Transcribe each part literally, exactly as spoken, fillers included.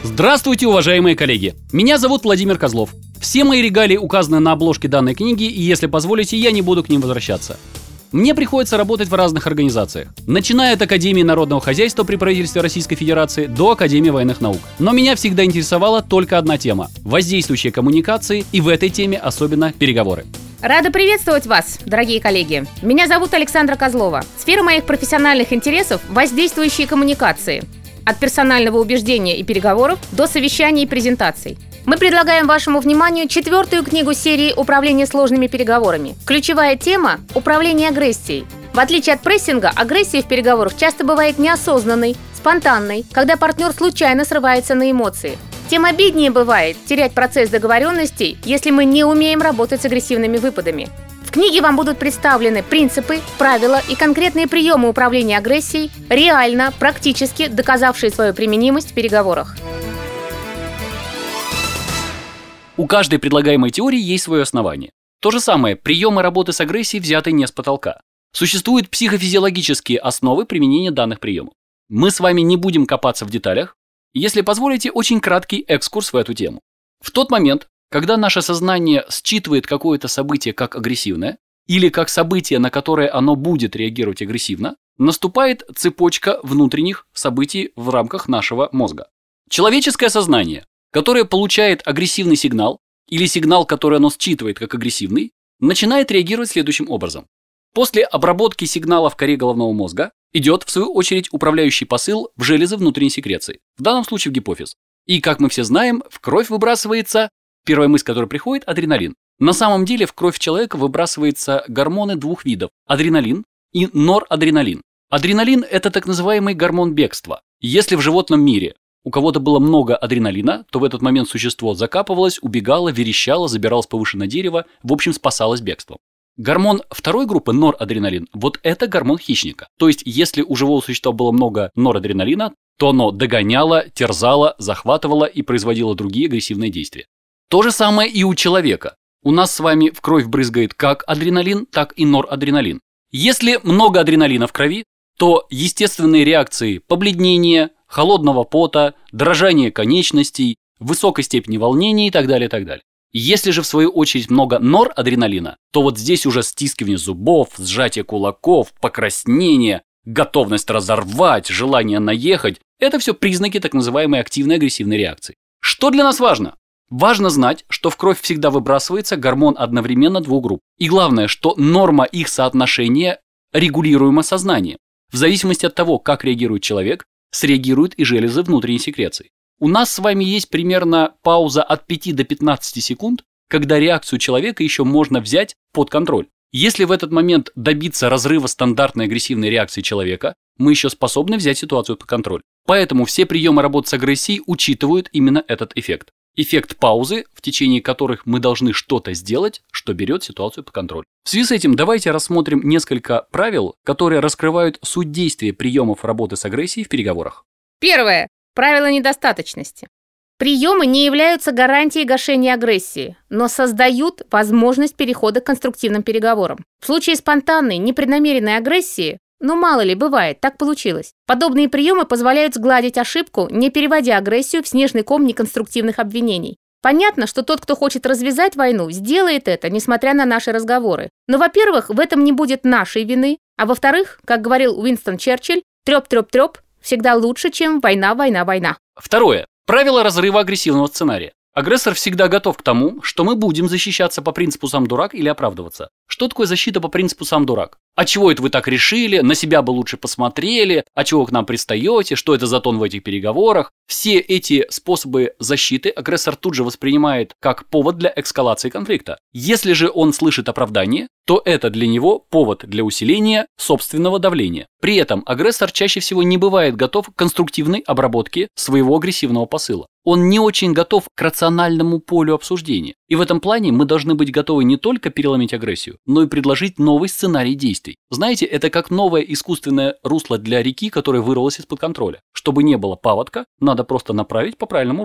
Здравствуйте, уважаемые коллеги! Меня зовут Владимир Козлов. Все мои регалии указаны на обложке данной книги, и если позволите, я не буду к ним возвращаться. Мне приходится работать в разных организациях, начиная от Академии народного хозяйства при правительстве Российской Федерации до Академии военных наук. Но меня всегда интересовала только одна тема – воздействующие коммуникации, и в этой теме особенно переговоры. Рада приветствовать вас, дорогие коллеги. Меня зовут Александра Козлова. Сфера моих профессиональных интересов – воздействующие коммуникации. От персонального убеждения и переговоров до совещаний и презентаций. Мы предлагаем вашему вниманию четвертую книгу серии «Управление сложными переговорами». Ключевая тема – управление агрессией. В отличие от прессинга, агрессия в переговорах часто бывает неосознанной, спонтанной, когда партнер случайно срывается на эмоции. Тем обиднее бывает терять процесс договоренностей, если мы не умеем работать с агрессивными выпадами. В книге вам будут представлены принципы, правила и конкретные приемы управления агрессией, реально, практически доказавшие свою применимость в переговорах. У каждой предлагаемой теории есть свое основание. То же самое, приемы работы с агрессией взяты не с потолка. Существуют психофизиологические основы применения данных приемов. Мы с вами не будем копаться в деталях. Если позволите, очень краткий экскурс в эту тему. В тот момент, когда наше сознание считывает какое-то событие как агрессивное, или как событие, на которое оно будет реагировать агрессивно, наступает цепочка внутренних событий в рамках нашего мозга. Человеческое сознание, которое получает агрессивный сигнал, или сигнал, который оно считывает как агрессивный, начинает реагировать следующим образом. После обработки сигнала в коре головного мозга идет, в свою очередь, управляющий посыл в железы внутренней секреции, в данном случае в гипофиз. И, как мы все знаем, в кровь выбрасывается, первая мысль, которая приходит, адреналин. На самом деле в кровь человека выбрасываются гормоны двух видов – адреналин и норадреналин. Адреналин – это так называемый гормон бегства. Если в животном мире у кого-то было много адреналина, то в этот момент существо закапывалось, убегало, верещало, забиралось повыше на дерево, в общем, спасалось бегством. Гормон второй группы, норадреналин, вот это гормон хищника. То есть, если у живого существа было много норадреналина, то оно догоняло, терзало, захватывало и производило другие агрессивные действия. То же самое и у человека. У нас с вами в кровь брызгает как адреналин, так и норадреналин. Если много адреналина в крови, то естественные реакции побледнения, холодного пота, дрожание конечностей, высокой степени волнения и так далее, и так далее. Если же в свою очередь много норадреналина, то вот здесь уже стискивание зубов, сжатие кулаков, покраснение, готовность разорвать, желание наехать – это все признаки так называемой активной агрессивной реакции. Что для нас важно? Важно знать, что в кровь всегда выбрасывается гормон одновременно двух групп. И главное, что норма их соотношения регулируема сознанием. В зависимости от того, как реагирует человек, среагируют и железы внутренней секреции. У нас с вами есть примерно пауза от пяти до пятнадцати секунд, когда реакцию человека еще можно взять под контроль. Если в этот момент добиться разрыва стандартной агрессивной реакции человека, мы еще способны взять ситуацию под контроль. Поэтому все приемы работы с агрессией учитывают именно этот эффект. Эффект паузы, в течение которых мы должны что-то сделать, что берет ситуацию под контроль. В связи с этим давайте рассмотрим несколько правил, которые раскрывают суть действия приемов работы с агрессией в переговорах. Первое. Правило недостаточности. Приемы не являются гарантией гашения агрессии, но создают возможность перехода к конструктивным переговорам. В случае спонтанной, непреднамеренной агрессии, ну мало ли, бывает, так получилось. Подобные приемы позволяют сгладить ошибку, не переводя агрессию в снежный ком неконструктивных обвинений. Понятно, что тот, кто хочет развязать войну, сделает это, несмотря на наши разговоры. Но, во-первых, в этом не будет нашей вины, а во-вторых, как говорил Уинстон Черчилль, трёп-трёп-трёп всегда лучше, чем война, война, война. Второе. Правило разрыва агрессивного сценария. Агрессор всегда готов к тому, что мы будем защищаться по принципу «сам дурак» или оправдываться. Что такое защита по принципу «сам дурак»? А чего это вы так решили? На себя бы лучше посмотрели? А чего вы к нам пристаете? Что это за тон в этих переговорах? Все эти способы защиты агрессор тут же воспринимает как повод для эскалации конфликта. Если же он слышит оправдание, то это для него повод для усиления собственного давления. При этом агрессор чаще всего не бывает готов к конструктивной обработке своего агрессивного посыла. Он не очень готов к рациональному полю обсуждения. И в этом плане мы должны быть готовы не только переломить агрессию, но и предложить новый сценарий действий. Знаете, это как новое искусственное русло для реки, которая вырвалась из-под контроля. Чтобы не было паводка, надо просто направить по правильному руслу.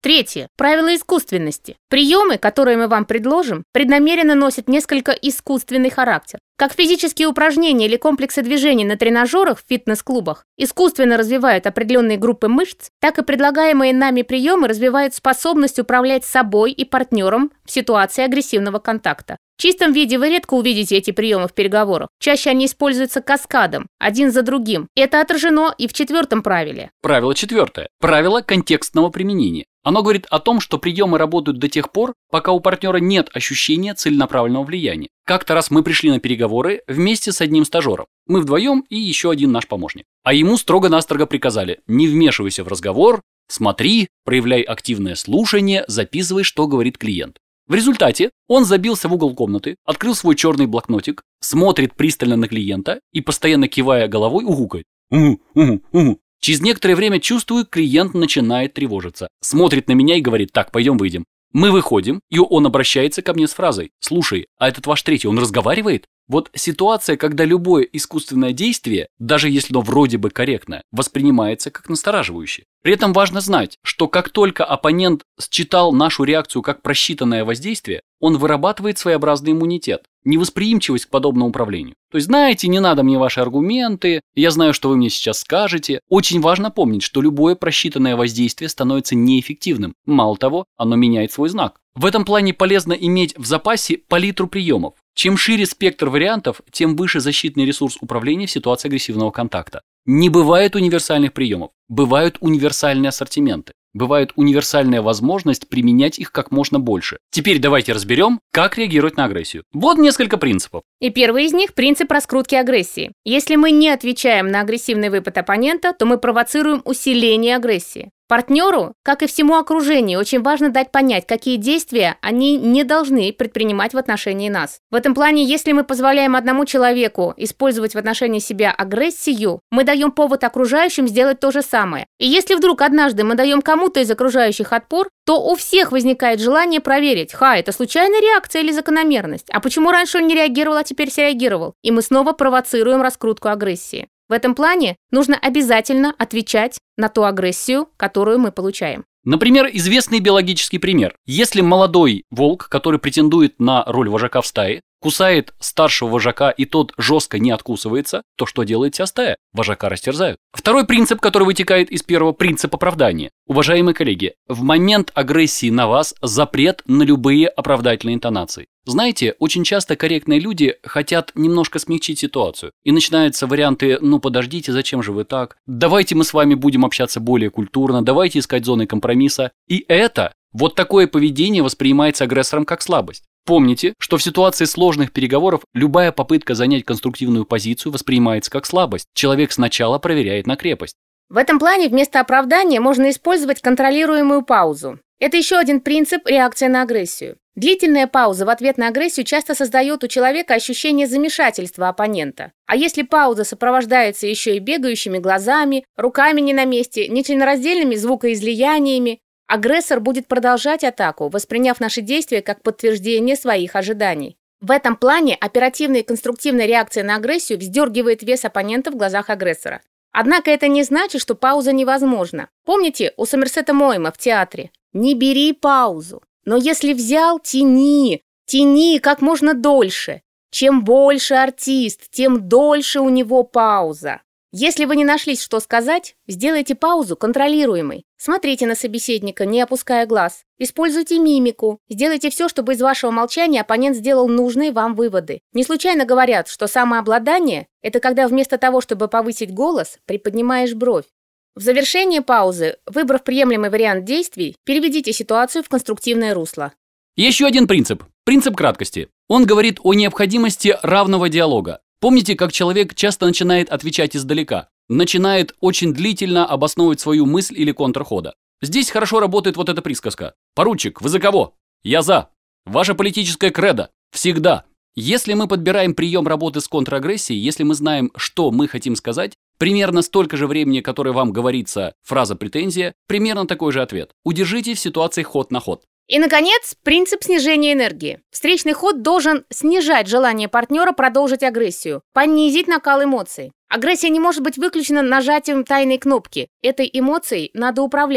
Третье. Правило искусственности. Приемы, которые мы вам предложим, преднамеренно носят несколько искусственный характер. Как физические упражнения или комплексы движений на тренажерах в фитнес-клубах искусственно развивают определенные группы мышц, так и предлагаемые нами приемы развивают способность управлять собой и партнером в ситуации агрессивного контакта. В чистом виде вы редко увидите эти приемы в переговорах. Чаще они используются каскадом, один за другим. Это отражено и в четвертом правиле. Правило четвертое. Правило контекстного применения. Оно говорит о том, что приемы работают до тех пор, пока у партнера нет ощущения целенаправленного влияния. Как-то раз мы пришли на переговоры вместе с одним стажером. Мы вдвоем и еще один наш помощник. А ему строго-настрого приказали: не вмешивайся в разговор, смотри, проявляй активное слушание, записывай, что говорит клиент. В результате он забился в угол комнаты, открыл свой черный блокнотик, смотрит пристально на клиента и, постоянно кивая головой, угукает. Угу, угу, угу. Через некоторое время чувствую, клиент начинает тревожиться. Смотрит на меня и говорит: так, пойдем выйдем. Мы выходим, и он обращается ко мне с фразой: слушай, а этот ваш третий, он разговаривает? Вот ситуация, когда любое искусственное действие, даже если оно вроде бы корректное, воспринимается как настораживающее. При этом важно знать, что как только оппонент считал нашу реакцию как просчитанное воздействие, он вырабатывает своеобразный иммунитет, невосприимчивость к подобному управлению. То есть, знаете, не надо мне ваши аргументы, я знаю, что вы мне сейчас скажете. Очень важно помнить, что любое просчитанное воздействие становится неэффективным. Мало того, оно меняет свой знак. В этом плане полезно иметь в запасе палитру приемов. Чем шире спектр вариантов, тем выше защитный ресурс управления в ситуации агрессивного контакта. Не бывает универсальных приемов, бывают универсальные ассортименты. Бывает универсальная возможность применять их как можно больше. Теперь давайте разберем, как реагировать на агрессию. Вот несколько принципов. И первый из них – принцип раскрутки агрессии. Если мы не отвечаем на агрессивный выпад оппонента, то мы провоцируем усиление агрессии. Партнеру, как и всему окружению, очень важно дать понять, какие действия они не должны предпринимать в отношении нас. В этом плане, если мы позволяем одному человеку использовать в отношении себя агрессию, мы даем повод окружающим сделать то же самое. И если вдруг однажды мы даем кому-то из окружающих отпор, то у всех возникает желание проверить: ха, это случайная реакция или закономерность? А почему раньше он не реагировал, а теперь среагировал? И мы снова провоцируем раскрутку агрессии. В этом плане нужно обязательно отвечать на ту агрессию, которую мы получаем. Например, известный биологический пример. Если молодой волк, который претендует на роль вожака в стае, кусает старшего вожака и тот жестко не откусывается, то что делает вся стая? Вожака растерзают. Второй принцип, который вытекает из первого, принцип оправдания. Уважаемые коллеги, в момент агрессии на вас запрет на любые оправдательные интонации. Знаете, очень часто корректные люди хотят немножко смягчить ситуацию. И начинаются варианты: ну подождите, зачем же вы так? Давайте мы с вами будем общаться более культурно, давайте искать зоны компромисса. И это, вот такое поведение воспринимается агрессором как слабость. Помните, что в ситуации сложных переговоров любая попытка занять конструктивную позицию воспринимается как слабость. Человек сначала проверяет на крепость. В этом плане вместо оправдания можно использовать контролируемую паузу. Это еще один принцип реакции на агрессию. Длительная пауза в ответ на агрессию часто создает у человека ощущение замешательства оппонента. А если пауза сопровождается еще и бегающими глазами, руками не на месте, нечленораздельными звукоизлияниями, агрессор будет продолжать атаку, восприняв наши действия как подтверждение своих ожиданий. В этом плане оперативная и конструктивная реакция на агрессию вздергивает вес оппонента в глазах агрессора. Однако это не значит, что пауза невозможна. Помните у Сомерсета Моэма в театре? Не бери паузу. Но если взял, тяни, тяни как можно дольше. Чем больше артист, тем дольше у него пауза. Если вы не нашлись, что сказать, сделайте паузу контролируемой. Смотрите на собеседника, не опуская глаз. Используйте мимику. Сделайте все, чтобы из вашего молчания оппонент сделал нужные вам выводы. Не случайно говорят, что самообладание – это когда вместо того, чтобы повысить голос, приподнимаешь бровь. В завершении паузы, выбрав приемлемый вариант действий, переведите ситуацию в конструктивное русло. Еще один принцип. Принцип краткости. Он говорит о необходимости равного диалога. Помните, как человек часто начинает отвечать издалека, начинает очень длительно обосновывать свою мысль или контрхода. Здесь хорошо работает вот эта присказка. «Поручик, вы за кого?» «Я за. Ваша политическая кредо. Всегда». Если мы подбираем прием работы с контрагрессией, если мы знаем, что мы хотим сказать, примерно столько же времени, которое вам говорится фраза «претензия», примерно такой же ответ. Удержите в ситуации ход на ход. И, наконец, принцип снижения энергии. Встречный ход должен снижать желание партнера продолжить агрессию, понизить накал эмоций. Агрессия не может быть выключена нажатием тайной кнопки. Этой эмоцией надо управлять.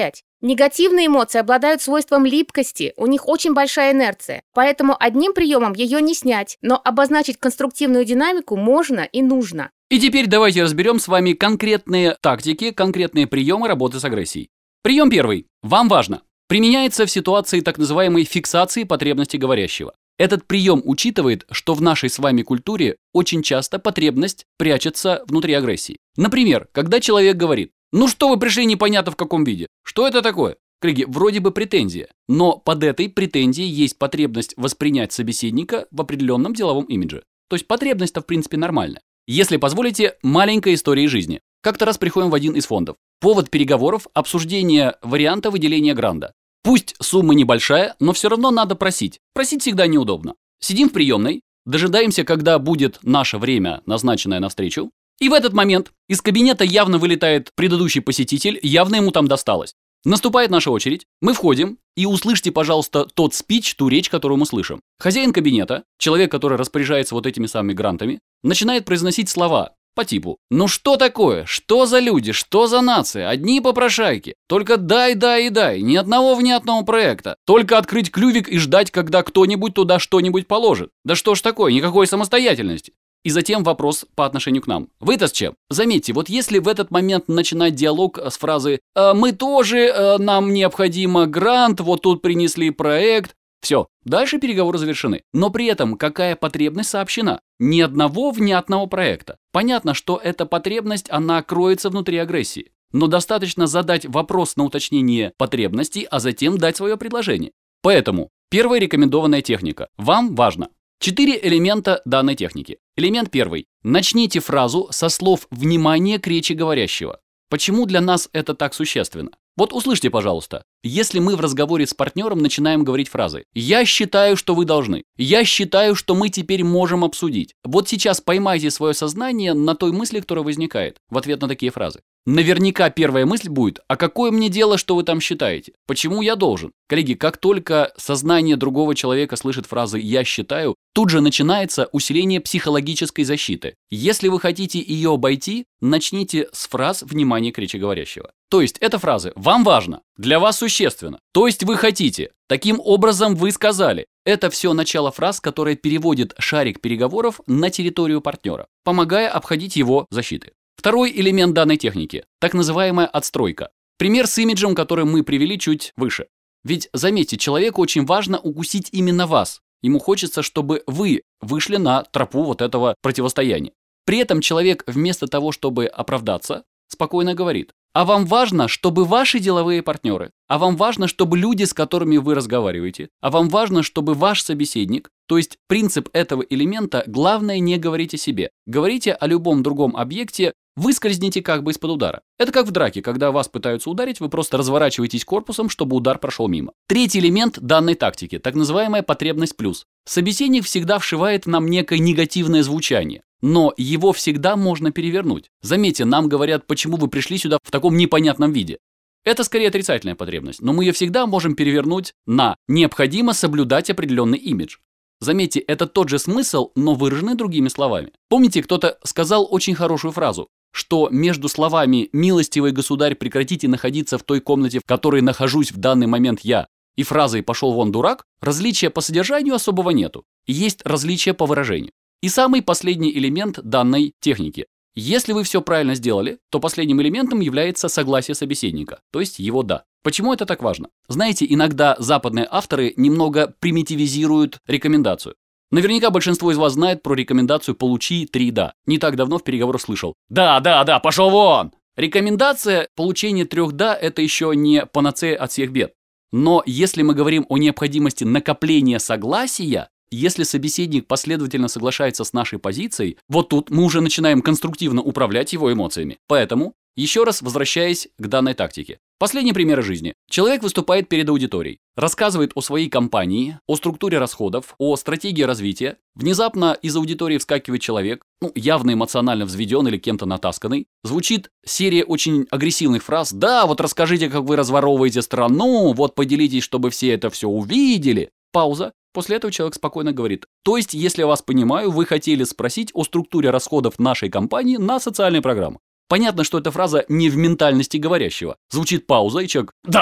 Негативные эмоции обладают свойством липкости, у них очень большая инерция, поэтому одним приемом ее не снять, но обозначить конструктивную динамику можно и нужно. И теперь давайте разберем с вами конкретные тактики, конкретные приемы работы с агрессией. Прием первый. Вам важно. Применяется в ситуации так называемой фиксации потребностей говорящего. Этот прием учитывает, что в нашей с вами культуре очень часто потребность прячется внутри агрессии. Например, когда человек говорит: «Ну что вы пришли непонятно в каком виде? Что это такое?» Коллеги, вроде бы претензия, но под этой претензией есть потребность воспринять собеседника в определенном деловом имидже. То есть потребность-то в принципе нормальная. Если позволите, маленькая история из жизни. Как-то раз приходим в один из фондов. Повод переговоров – обсуждение варианта выделения гранта. Пусть сумма небольшая, но все равно надо просить. Просить всегда неудобно. Сидим в приемной, дожидаемся, когда будет наше время, назначенное на встречу. И в этот момент из кабинета явно вылетает предыдущий посетитель, явно ему там досталось. Наступает наша очередь, мы входим, и услышьте, пожалуйста, тот спич, ту речь, которую мы слышим. Хозяин кабинета, человек, который распоряжается вот этими самыми грантами, начинает произносить слова по типу: «Ну что такое? Что за люди? Что за нация? Одни попрошайки. Только дай, дай и дай. Ни одного внятного проекта. Только открыть клювик и ждать, когда кто-нибудь туда что-нибудь положит. Да что ж такое? Никакой самостоятельности». И затем вопрос по отношению к нам. Вы-то с чем? Заметьте, вот если в этот момент начинать диалог с фразы «Мы тоже, нам необходимо грант, вот тут принесли проект», все, дальше переговоры завершены. Но при этом какая потребность сообщена? Ни одного внятного проекта. Понятно, что эта потребность, она кроется внутри агрессии. Но достаточно задать вопрос на уточнение потребностей, а затем дать свое предложение. Поэтому первая рекомендованная техника. Вам важно. Четыре элемента данной техники. Элемент первый. Начните фразу со слов внимания к речи говорящего. Почему для нас это так существенно? Вот услышьте, пожалуйста, если мы в разговоре с партнером начинаем говорить фразы «Я считаю, что вы должны», «Я считаю, что мы теперь можем обсудить». Вот сейчас поймайте свое сознание на той мысли, которая возникает в ответ на такие фразы. Наверняка первая мысль будет: «А какое мне дело, что вы там считаете? Почему я должен?» Коллеги, как только сознание другого человека слышит фразы «я считаю», тут же начинается усиление психологической защиты. Если вы хотите ее обойти, начните с фраз внимания к речи говорящего. То есть это фразы «вам важно», «для вас существенно», «то есть вы хотите», «таким образом вы сказали». Это все начало фраз, которые переводит шарик переговоров на территорию партнера, помогая обходить его защиты. Второй элемент данной техники – так называемая отстройка. Пример с имиджем, который мы привели чуть выше. Ведь, заметьте, человеку очень важно укусить именно вас. Ему хочется, чтобы вы вышли на тропу вот этого противостояния. При этом человек вместо того, чтобы оправдаться, спокойно говорит: «А вам важно, чтобы ваши деловые партнеры, а вам важно, чтобы люди, с которыми вы разговариваете, а вам важно, чтобы ваш собеседник». То есть принцип этого элемента: главное не говорить о себе. Говорите о любом другом объекте, выскользните как бы из-под удара. Это как в драке, когда вас пытаются ударить, вы просто разворачиваетесь корпусом, чтобы удар прошел мимо. Третий элемент данной тактики, так называемая потребность плюс. Собеседник всегда вшивает нам некое негативное звучание, но его всегда можно перевернуть. Заметьте, нам говорят: почему вы пришли сюда в таком непонятном виде. Это скорее отрицательная потребность, но мы ее всегда можем перевернуть на «необходимо соблюдать определенный имидж». Заметьте, это тот же смысл, но выраженный другими словами. Помните, кто-то сказал очень хорошую фразу, что между словами «милостивый государь, прекратите находиться в той комнате, в которой нахожусь в данный момент я», и фразой «пошел вон дурак», различия по содержанию особого нету. Есть различия по выражению. И самый последний элемент данной техники. Если вы все правильно сделали, то последним элементом является согласие собеседника, то есть его «да». Почему это так важно? Знаете, иногда западные авторы немного примитивизируют рекомендацию. Наверняка большинство из вас знает про рекомендацию «получи три да». Не так давно в переговорах слышал: «Да, да, да, пошел вон!» Рекомендация получения трех «да» – это еще не панацея от всех бед. Но если мы говорим о необходимости накопления согласия, если собеседник последовательно соглашается с нашей позицией, вот тут мы уже начинаем конструктивно управлять его эмоциями. Поэтому, еще раз возвращаясь к данной тактике. Последний пример из жизни. Человек выступает перед аудиторией, рассказывает о своей компании, о структуре расходов, о стратегии развития. Внезапно из аудитории вскакивает человек, ну, явно эмоционально взведен или кем-то натасканный. Звучит серия очень агрессивных фраз: «Да, вот расскажите, как вы разворовываете страну, вот поделитесь, чтобы все это все увидели». Пауза. После этого человек спокойно говорит: «То есть, если я вас понимаю, вы хотели спросить о структуре расходов нашей компании на социальные программы». Понятно, что эта фраза не в ментальности говорящего. Звучит пауза, и человек: «Да!»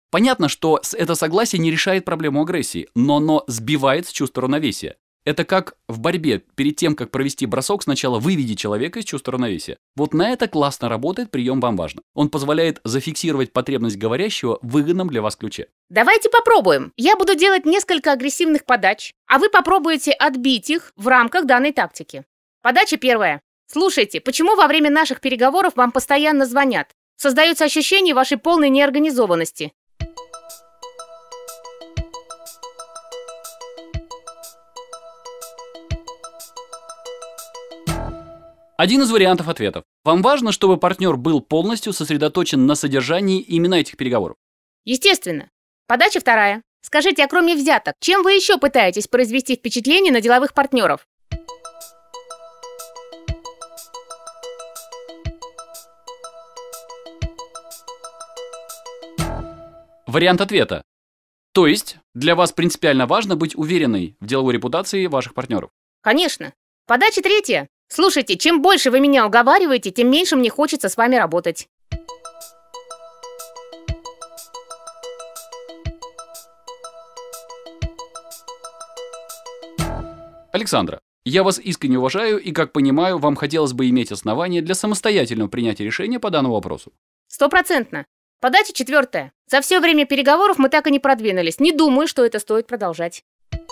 Понятно, что это согласие не решает проблему агрессии, но оно сбивает с чувства равновесия. Это как в борьбе. Перед тем, как провести бросок, сначала выведи человека из чувства равновесия. Вот на это классно работает прием «Вам важно». Он позволяет зафиксировать потребность говорящего в выгодном для вас ключе. Давайте попробуем. Я буду делать несколько агрессивных подач, а вы попробуете отбить их в рамках данной тактики. Подача первая. Слушайте, почему во время наших переговоров вам постоянно звонят? Создается ощущение вашей полной неорганизованности. Один из вариантов ответов. Вам важно, чтобы партнер был полностью сосредоточен на содержании именно этих переговоров? Естественно. Подача вторая. Скажите, а кроме взяток, чем вы еще пытаетесь произвести впечатление на деловых партнеров? Вариант ответа. То есть, для вас принципиально важно быть уверенной в деловой репутации ваших партнеров? Конечно. Подача третья. Слушайте, чем больше вы меня уговариваете, тем меньше мне хочется с вами работать. Александра, я вас искренне уважаю и, как понимаю, вам хотелось бы иметь основания для самостоятельного принятия решения по данному вопросу. Стопроцентно. Подача четвертая. За все время переговоров мы так и не продвинулись. Не думаю, что это стоит продолжать.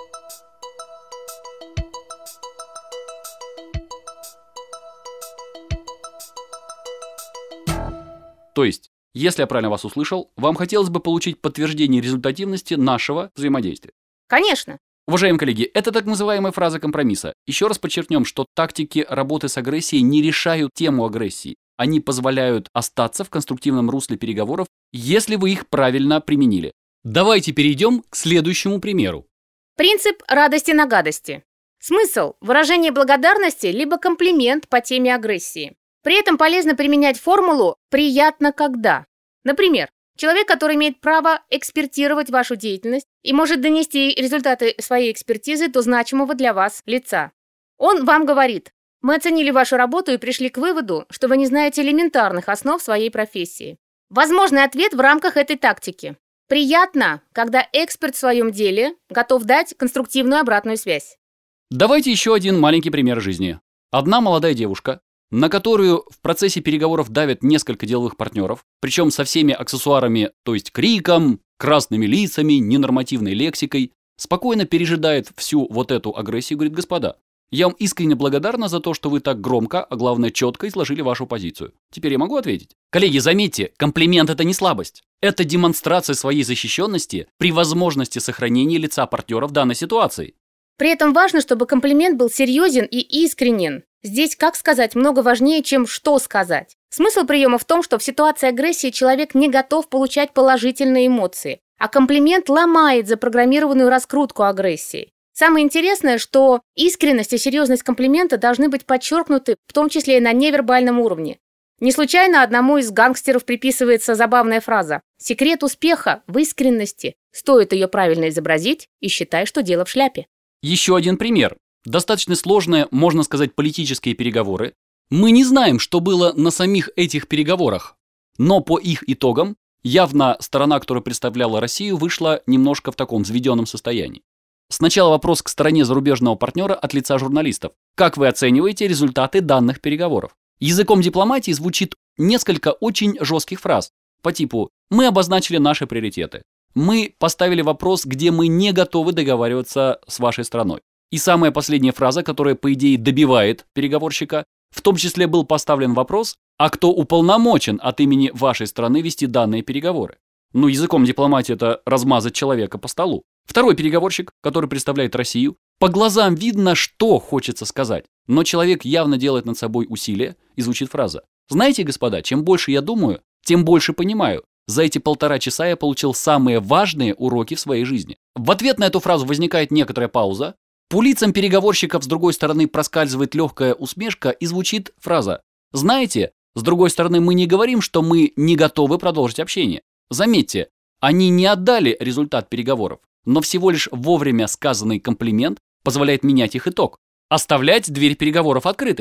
То есть, если я правильно вас услышал, вам хотелось бы получить подтверждение результативности нашего взаимодействия? Конечно. Уважаемые коллеги, это так называемая фраза компромисса. Еще раз подчеркнем, что тактики работы с агрессией не решают тему агрессии. Они позволяют остаться в конструктивном русле переговоров, если вы их правильно применили. Давайте перейдем к следующему примеру. Принцип радости на гадости. Смысл – выражение благодарности либо комплимент по теме агрессии. При этом полезно применять формулу «приятно когда». Например, человек, который имеет право экспертировать вашу деятельность и может донести результаты своей экспертизы до значимого для вас лица. Он вам говорит: «Мы оценили вашу работу и пришли к выводу, что вы не знаете элементарных основ своей профессии». Возможный ответ в рамках этой тактики. Приятно, когда эксперт в своем деле готов дать конструктивную обратную связь. Давайте еще один маленький пример жизни. Одна молодая девушка, на которую в процессе переговоров давят несколько деловых партнеров, причем со всеми аксессуарами, то есть криком, красными лицами, ненормативной лексикой, спокойно пережидает всю вот эту агрессию и говорит: «Господа, я вам искренне благодарна за то, что вы так громко, а главное четко изложили вашу позицию. Теперь я могу ответить?» Коллеги, заметьте, комплимент – это не слабость. Это демонстрация своей защищенности при возможности сохранения лица партнера в данной ситуации. При этом важно, чтобы комплимент был серьезен и искренен. Здесь как сказать много важнее, чем что сказать. Смысл приема в том, что в ситуации агрессии человек не готов получать положительные эмоции, а комплимент ломает запрограммированную раскрутку агрессии. Самое интересное, что искренность и серьезность комплимента должны быть подчеркнуты, в том числе и на невербальном уровне. Не случайно одному из гангстеров приписывается забавная фраза: «Секрет успеха в искренности. Стоит ее правильно изобразить, и считай, что дело в шляпе». Еще один пример. Достаточно сложные, можно сказать, политические переговоры. Мы не знаем, что было на самих этих переговорах, но по их итогам явно сторона, которая представляла Россию, вышла немножко в таком взведенном состоянии. Сначала вопрос к стороне зарубежного партнера от лица журналистов. Как вы оцениваете результаты данных переговоров? Языком дипломатии звучит несколько очень жестких фраз по типу: «Мы обозначили наши приоритеты», «Мы поставили вопрос, где мы не готовы договариваться с вашей страной». И самая последняя фраза, которая, по идее, добивает переговорщика, в том числе был поставлен вопрос: а кто уполномочен от имени вашей страны вести данные переговоры? Ну, языком дипломатии это размазать человека по столу. Второй переговорщик, который представляет Россию, по глазам видно, что хочется сказать, но человек явно делает над собой усилия, и звучит фраза: «Знаете, господа, чем больше я думаю, тем больше понимаю. За эти полтора часа я получил самые важные уроки в своей жизни». В ответ на эту фразу возникает некоторая пауза. По лицам переговорщиков с другой стороны проскальзывает легкая усмешка и звучит фраза: «Знаете, с другой стороны, мы не говорим, что мы не готовы продолжить общение». Заметьте, они не отдали результат переговоров, но всего лишь вовремя сказанный комплимент позволяет менять их итог, оставлять дверь переговоров открытой.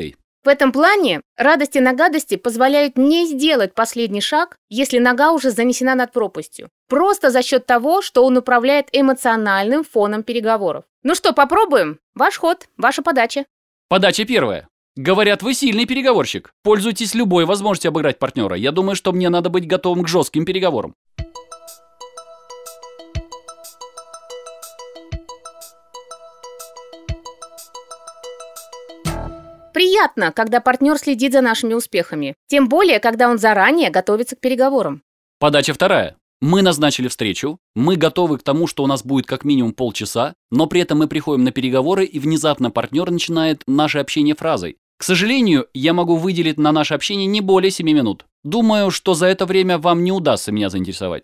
В этом плане радости на гадости позволяют не сделать последний шаг, если нога уже занесена над пропастью. Просто за счет того, что он управляет эмоциональным фоном переговоров. Ну что, попробуем? Ваш ход, ваша подача. Подача первая. Говорят, вы сильный переговорщик. Пользуйтесь любой возможностью обыграть партнера. Я думаю, что мне надо быть готовым к жестким переговорам. Приятно, когда партнер следит за нашими успехами. Тем более, когда он заранее готовится к переговорам. Подача вторая. Мы назначили встречу, мы готовы к тому, что у нас будет как минимум полчаса, но при этом мы приходим на переговоры, и внезапно партнер начинает наше общение фразой: «К сожалению, я могу выделить на наше общение не более семи минут. Думаю, что за это время вам не удастся меня заинтересовать».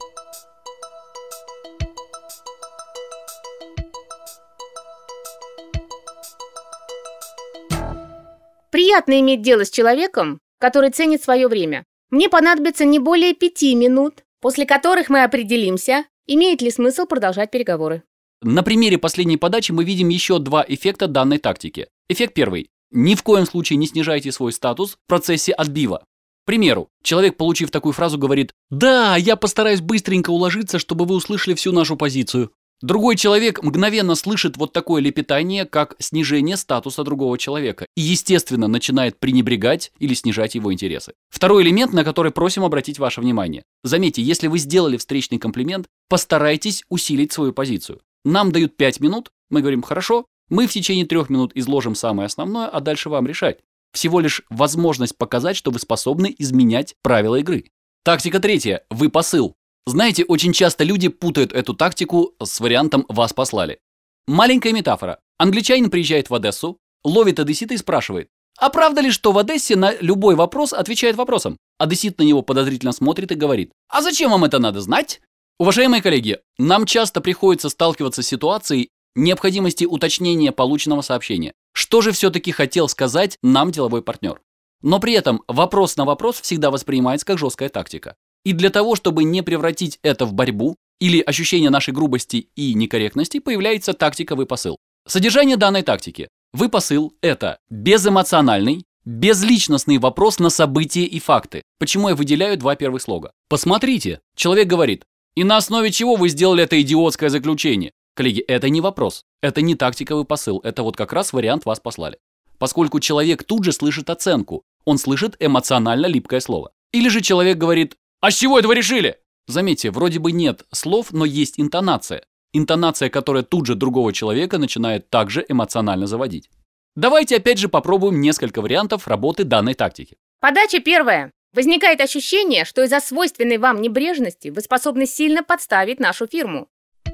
Приятно иметь дело с человеком, который ценит свое время. Мне понадобится не более пяти минут, после которых мы определимся, имеет ли смысл продолжать переговоры. На примере последней подачи мы видим еще два эффекта данной тактики. Эффект первый. Ни в коем случае не снижайте свой статус в процессе отбива. К примеру, человек, получив такую фразу, говорит: «Да, я постараюсь быстренько уложиться, чтобы вы услышали всю нашу позицию». Другой человек мгновенно слышит вот такое лепетание, как снижение статуса другого человека, и, естественно, начинает пренебрегать или снижать его интересы. Второй элемент, на который просим обратить ваше внимание. Заметьте, если вы сделали встречный комплимент, постарайтесь усилить свою позицию. Нам дают пять минут, мы говорим: «Хорошо, мы в течение трех минут изложим самое основное, а дальше вам решать». Всего лишь возможность показать, что вы способны изменять правила игры. Тактика третья. Вы посыл. Знаете, очень часто люди путают эту тактику с вариантом «вас послали». Маленькая метафора. Англичанин приезжает в Одессу, ловит одессита и спрашивает: «А правда ли, что в Одессе на любой вопрос отвечает вопросом?» Одессит на него подозрительно смотрит и говорит: «А зачем вам это надо знать?» Уважаемые коллеги, нам часто приходится сталкиваться с ситуацией необходимости уточнения полученного сообщения. Что же все-таки хотел сказать нам деловой партнер? Но при этом вопрос на вопрос всегда воспринимается как жесткая тактика. И для того, чтобы не превратить это в борьбу или ощущение нашей грубости и некорректности, появляется тактика «вы-посыл». Содержание данной тактики. «Вы-посыл» — это безэмоциональный, безличностный вопрос на события и факты. Почему я выделяю два первых слога? Посмотрите, человек говорит: «И на основе чего вы сделали это идиотское заключение?» Коллеги, это не вопрос, это не тактика «вы-посыл», это вот как раз вариант «вас послали». Поскольку человек тут же слышит оценку, он слышит эмоционально липкое слово. Или же человек говорит: «А с чего это вы решили?» Заметьте, вроде бы нет слов, но есть интонация. Интонация, которая тут же другого человека начинает также эмоционально заводить. Давайте опять же попробуем несколько вариантов работы данной тактики. Подача первая. Возникает ощущение, что из-за свойственной вам небрежности вы способны сильно подставить нашу фирму.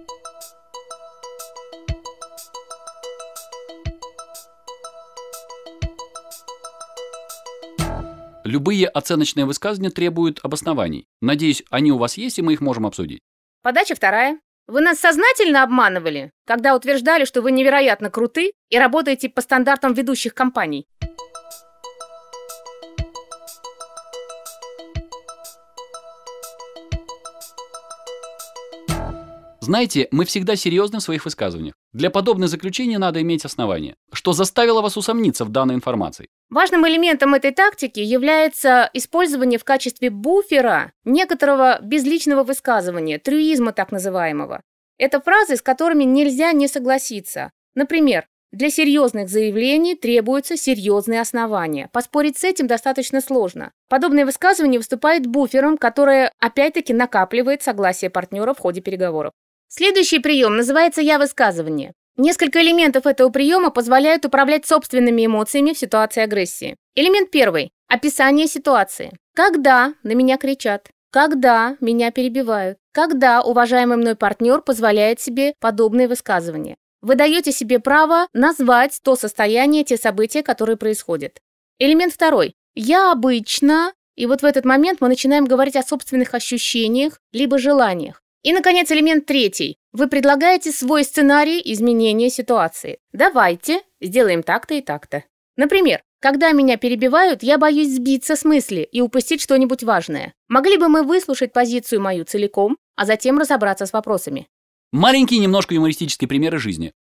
Любые оценочные высказывания требуют обоснований. Надеюсь, они у вас есть, и мы их можем обсудить. Подача вторая. Вы нас сознательно обманывали, когда утверждали, что вы невероятно круты и работаете по стандартам ведущих компаний. Знаете, мы всегда серьезны в своих высказываниях. Для подобных заключений надо иметь основания. Что заставило вас усомниться в данной информации? Важным элементом этой тактики является использование в качестве буфера некоторого безличного высказывания, трюизма так называемого. Это фразы, с которыми нельзя не согласиться. Например, для серьезных заявлений требуются серьезные основания. Поспорить с этим достаточно сложно. Подобное высказывание выступает буфером, которое опять-таки накапливает согласие партнера в ходе переговоров. Следующий прием называется «я-высказывание». Несколько элементов этого приема позволяют управлять собственными эмоциями в ситуации агрессии. Элемент первый – описание ситуации. Когда на меня кричат, когда меня перебивают, когда уважаемый мной партнер позволяет себе подобные высказывания. Вы даете себе право назвать то состояние, те события, которые происходят. Элемент второй – я обычно, и вот в этот момент мы начинаем говорить о собственных ощущениях либо желаниях. И, наконец, элемент третий. Вы предлагаете свой сценарий изменения ситуации. Давайте сделаем так-то и так-то. Например, когда меня перебивают, я боюсь сбиться с мысли и упустить что-нибудь важное. Могли бы мы выслушать позицию мою целиком, а затем разобраться с вопросами? Маленькие немножко юмористические примеры жизни.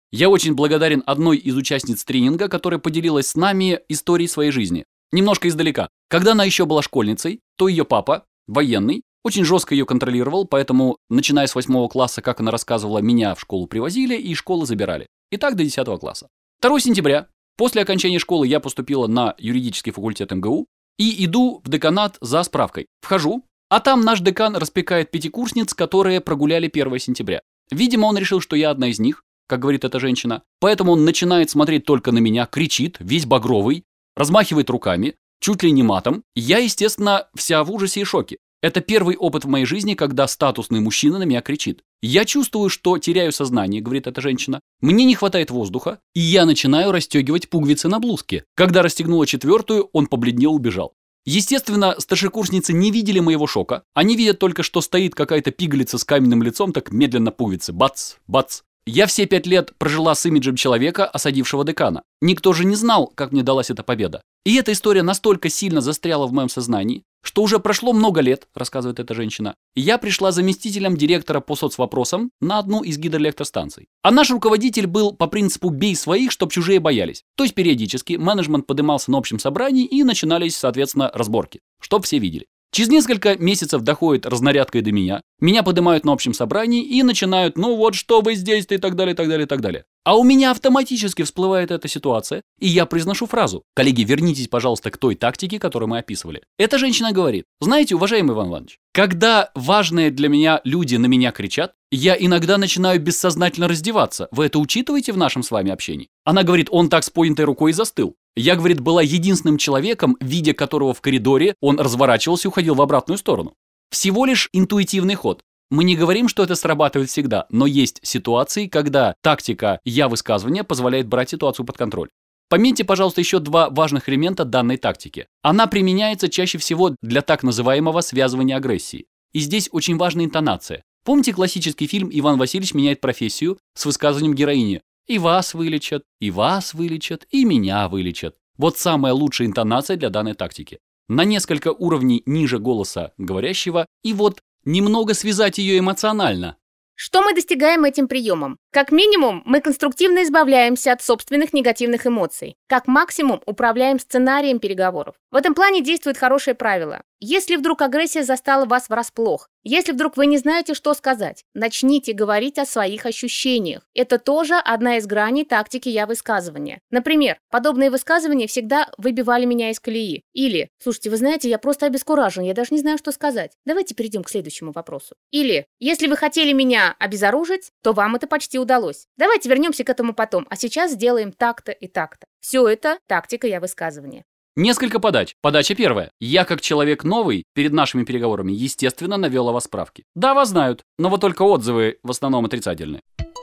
Я очень благодарен одной из участниц тренинга, которая поделилась с нами историей своей жизни. Немножко издалека. Когда она еще была школьницей, то ее папа, военный, очень жестко ее контролировал, поэтому, начиная с восьмого класса, как она рассказывала, меня в школу привозили и из школы забирали. И так до десятого класса. второго сентября, после окончания школы, я поступила на юридический факультет эм гэ у и иду в деканат за справкой. Вхожу, а там наш декан распекает пятикурсниц, которые прогуляли первого сентября. Видимо, он решил, что я одна из них, как говорит эта женщина, поэтому он начинает смотреть только на меня, кричит, весь багровый, размахивает руками, чуть ли не матом. Я, естественно, вся в ужасе и шоке. Это первый опыт в моей жизни, когда статусный мужчина на меня кричит. Я чувствую, что теряю сознание, говорит эта женщина. Мне не хватает воздуха, и я начинаю расстегивать пуговицы на блузке. Когда расстегнула четвертую, он побледнел и убежал. Естественно, старшекурсницы не видели моего шока. Они видят только, что стоит какая-то пигалица с каменным лицом, так медленно пуговицы. Бац, бац. Я все пять лет прожила с имиджем человека, осадившего декана. Никто же не знал, как мне далась эта победа. И эта история настолько сильно застряла в моем сознании, что уже прошло много лет, рассказывает эта женщина, и я пришла заместителем директора по соцвопросам на одну из гидроэлектростанций. А наш руководитель был по принципу «бей своих, чтоб чужие боялись». То есть периодически менеджмент поднимался на общем собрании и начинались, соответственно, разборки, чтоб все видели. Через несколько месяцев доходит разнарядка и до меня, меня поднимают на общем собрании и начинают «ну вот что вы здесь» и так далее, и так далее, и так далее. А у меня автоматически всплывает эта ситуация, и я произношу фразу: «Коллеги, вернитесь, пожалуйста, к той тактике, которую мы описывали». Эта женщина говорит: «Знаете, уважаемый Иван Иванович, когда важные для меня люди на меня кричат, я иногда начинаю бессознательно раздеваться. Вы это учитываете в нашем с вами общении?» Она говорит: «Он так с поднятой рукой и застыл. Я, говорит, была единственным человеком, видя которого в коридоре, он разворачивался и уходил в обратную сторону. Всего лишь интуитивный ход. Мы не говорим, что это срабатывает всегда, но есть ситуации, когда тактика «я-высказывания» позволяет брать ситуацию под контроль. Пометьте, пожалуйста, еще два важных элемента данной тактики. Она применяется чаще всего для так называемого связывания агрессии. И здесь очень важна интонация. Помните классический фильм «Иван Васильевич меняет профессию» с высказыванием героини: «И вас вылечат, и вас вылечат, и меня вылечат». Вот самая лучшая интонация для данной тактики. На несколько уровней ниже голоса говорящего, и вот немного связать ее эмоционально. Что мы достигаем этим приемом? Как минимум, мы конструктивно избавляемся от собственных негативных эмоций. Как максимум, управляем сценарием переговоров. В этом плане действует хорошее правило. Если вдруг агрессия застала вас врасплох, если вдруг вы не знаете, что сказать, начните говорить о своих ощущениях. Это тоже одна из граней тактики «я-высказывания». Например, подобные высказывания всегда выбивали меня из колеи. Или: «Слушайте, вы знаете, я просто обескуражен, я даже не знаю, что сказать. Давайте перейдем к следующему вопросу». Или: «Если вы хотели меня обезоружить, то вам это почти удалось. Давайте вернемся к этому потом, а сейчас сделаем так-то и так-то». Все это тактика «я-высказывания». Несколько подач. Подача первая. Я, как человек новый, перед нашими переговорами, естественно, навел о вас справки. Да, вас знают, но вот только отзывы в основном отрицательные.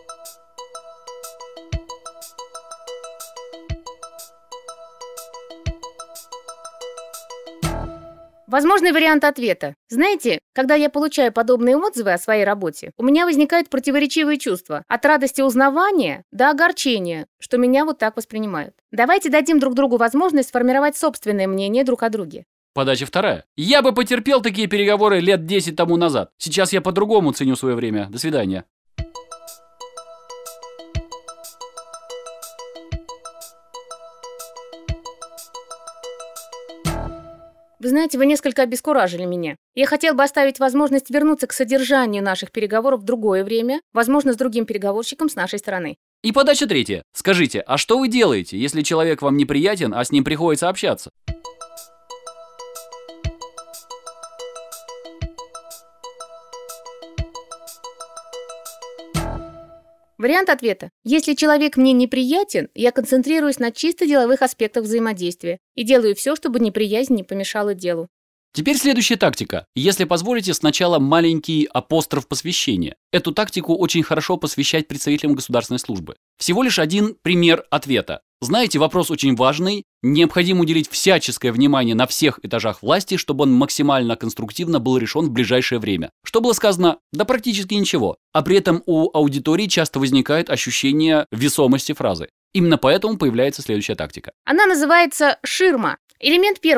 Возможный вариант ответа. Знаете, когда я получаю подобные отзывы о своей работе, у меня возникают противоречивые чувства. От радости узнавания до огорчения, что меня вот так воспринимают. Давайте дадим друг другу возможность сформировать собственное мнение друг о друге. Подача вторая. Я бы потерпел такие переговоры лет десять тому назад. Сейчас я по-другому ценю свое время. До свидания. Вы знаете, вы несколько обескуражили меня. Я хотел бы оставить возможность вернуться к содержанию наших переговоров в другое время, возможно, с другим переговорщиком с нашей стороны. И подача третья. Скажите, а что вы делаете, если человек вам неприятен, а с ним приходится общаться? Вариант ответа. Если человек мне неприятен, я концентрируюсь на чисто деловых аспектах взаимодействия и делаю все, чтобы неприязнь не помешала делу. Теперь следующая тактика. Если позволите, сначала маленький апостроф посвящения. Эту тактику очень хорошо посвящать представителям государственной службы. Всего лишь один пример ответа. Знаете, вопрос очень важный. Необходимо уделить всяческое внимание на всех этажах власти, чтобы он максимально конструктивно был решен в ближайшее время. Что было сказано? Да практически ничего. А при этом у аудитории часто возникает ощущение весомости фразы. Именно поэтому появляется следующая тактика. Она называется «ширма». Элемент первый.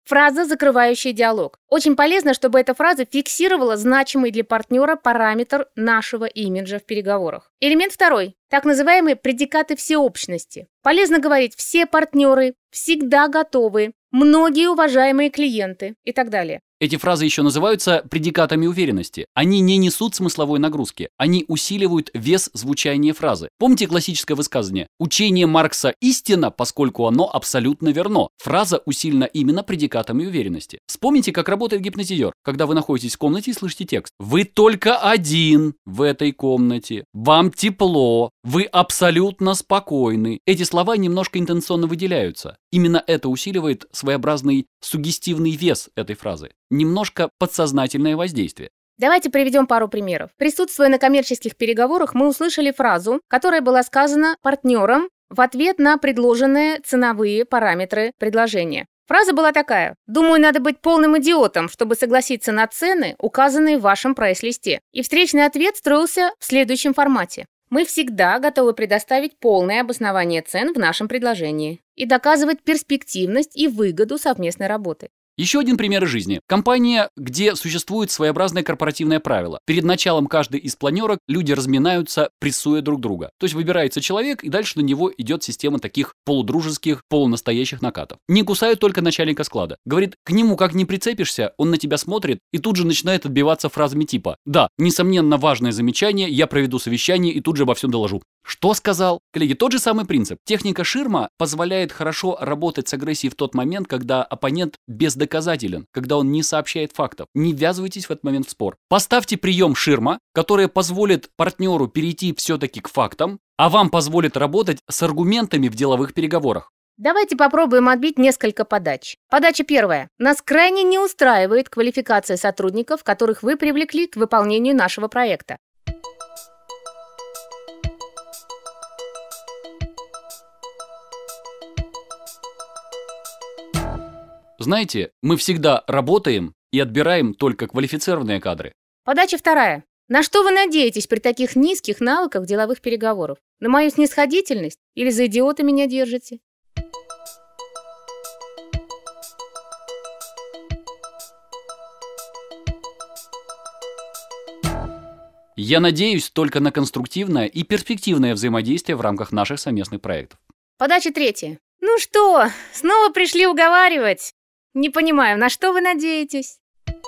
Фраза, закрывающая диалог. Очень полезно, чтобы эта фраза фиксировала значимый для партнера параметр нашего имиджа в переговорах. Элемент второй. Так называемые предикаты всеобщности. Полезно говорить «все партнеры», «всегда готовы», «многие уважаемые клиенты» и так далее. Эти фразы еще называются предикатами уверенности. Они не несут смысловой нагрузки. Они усиливают вес звучания фразы. Помните классическое высказывание? Учение Маркса истина, поскольку оно абсолютно верно. Фраза усилена именно предикатами уверенности. Вспомните, как работает гипнотизер, когда вы находитесь в комнате и слышите текст. Вы только один в этой комнате. Вам тепло. Вы абсолютно спокойны. Эти слова немножко интонационно выделяются. Именно это усиливает своеобразный суггестивный вес этой фразы. Немножко подсознательное воздействие. Давайте приведем пару примеров. Присутствуя на коммерческих переговорах, мы услышали фразу, которая была сказана партнером в ответ на предложенные ценовые параметры предложения. Фраза была такая: «Думаю, надо быть полным идиотом, чтобы согласиться на цены, указанные в вашем прайс-листе». И встречный ответ строился в следующем формате. Мы всегда готовы предоставить полное обоснование цен в нашем предложении и доказывать перспективность и выгоду совместной работы. Еще один пример из жизни. Компания, где существует своеобразное корпоративное правило. Перед началом каждой из планерок люди разминаются, прессуя друг друга. То есть выбирается человек, и дальше на него идет система таких полудружеских, полунастоящих накатов. Не кусают только начальника склада. Говорит, к нему как не прицепишься, он на тебя смотрит и тут же начинает отбиваться фразами типа: «Да, несомненно, важное замечание, я проведу совещание и тут же обо всем доложу». Что сказал? Коллеги, тот же самый принцип. Техника Ширма позволяет хорошо работать с агрессией в тот момент, когда оппонент бездоказателен, когда он не сообщает фактов. Не ввязывайтесь в этот момент в спор. Поставьте прием Ширма, который позволит партнеру перейти все-таки к фактам, а вам позволит работать с аргументами в деловых переговорах. Давайте попробуем отбить несколько подач. Подача первая. Нас крайне не устраивает квалификация сотрудников, которых вы привлекли к выполнению нашего проекта. Знаете, мы всегда работаем и отбираем только квалифицированные кадры. Подача вторая. На что вы надеетесь при таких низких навыках деловых переговоров? На мою снисходительность или за идиота меня держите? Я надеюсь только на конструктивное и перспективное взаимодействие в рамках наших совместных проектов. Подача третья. Ну что, снова пришли уговаривать? Не понимаю, на что вы надеетесь?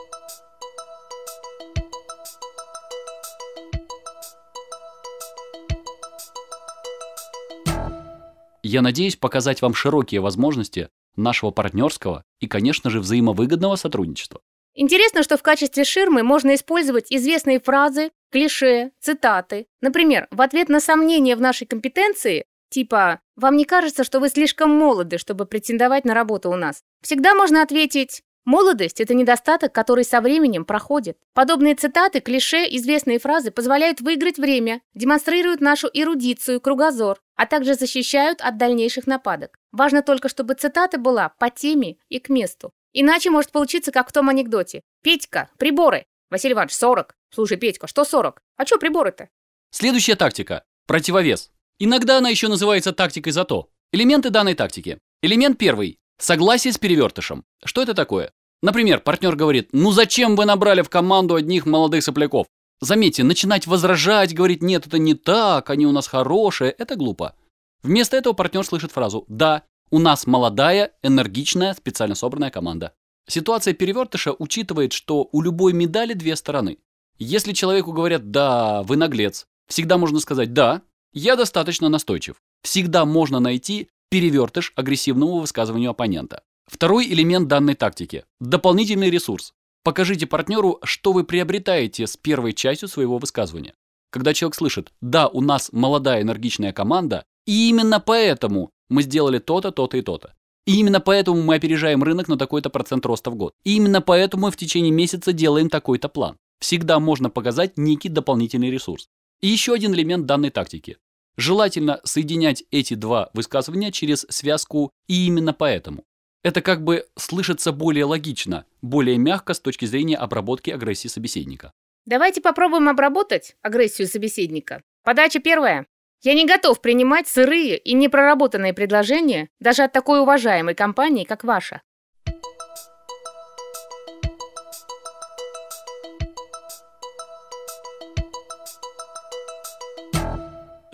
Я надеюсь показать вам широкие возможности нашего партнерского и, конечно же, взаимовыгодного сотрудничества. Интересно, что в качестве ширмы можно использовать известные фразы, клише, цитаты. Например, в ответ на сомнения в нашей компетенции, типа «Вам не кажется, что вы слишком молоды, чтобы претендовать на работу у нас?» Всегда можно ответить «Молодость – это недостаток, который со временем проходит». Подобные цитаты, клише, известные фразы позволяют выиграть время, демонстрируют нашу эрудицию, кругозор, а также защищают от дальнейших нападок. Важно только, чтобы цитата была по теме и к месту. Иначе может получиться, как в том анекдоте. «Петька, приборы!» «Василий Иванович, сорок!» «Слушай, Петька, что сорок? А что приборы-то?» Следующая тактика – противовес. Иногда она еще называется тактикой зато. Элементы данной тактики. Элемент первый – согласие с перевертышем. Что это такое? Например, партнер говорит: «Ну зачем вы набрали в команду одних молодых сопляков?» Заметьте, начинать возражать, говорить: «Нет, это не так, они у нас хорошие» – это глупо. Вместо этого партнер слышит фразу: «Да, у нас молодая, энергичная, специально собранная команда». Ситуация перевертыша учитывает, что у любой медали две стороны. Если человеку говорят: «Да, вы наглец», всегда можно сказать: «Да, я достаточно настойчив». Всегда можно найти перевертыш агрессивному высказыванию оппонента. Второй элемент данной тактики – дополнительный ресурс. Покажите партнеру, что вы приобретаете с первой частью своего высказывания. Когда человек слышит: «Да, у нас молодая энергичная команда, и именно поэтому мы сделали то-то, то-то и то-то. И именно поэтому мы опережаем рынок на такой-то процент роста в год. И именно поэтому мы в течение месяца делаем такой-то план». Всегда можно показать некий дополнительный ресурс. И еще один элемент данной тактики. Желательно соединять эти два высказывания через связку «и именно поэтому». Это как бы слышится более логично, более мягко с точки зрения обработки агрессии собеседника. Давайте попробуем обработать агрессию собеседника. Подача первая. Я не готов принимать сырые и непроработанные предложения даже от такой уважаемой компании, как ваша.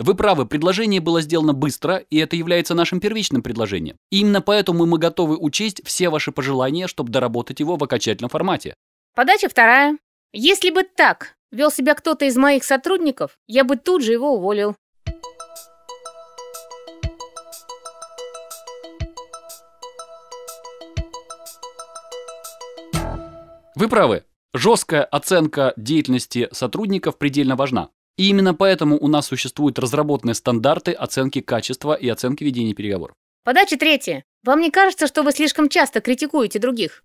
Вы правы, предложение было сделано быстро, и это является нашим первичным предложением. И именно поэтому мы готовы учесть все ваши пожелания, чтобы доработать его в окончательном формате. Подача вторая. Если бы так вел себя кто-то из моих сотрудников, я бы тут же его уволил. Вы правы. Жесткая оценка деятельности сотрудников предельно важна. И именно поэтому у нас существуют разработанные стандарты оценки качества и оценки ведения переговоров. Подача третья. Вам не кажется, что вы слишком часто критикуете других?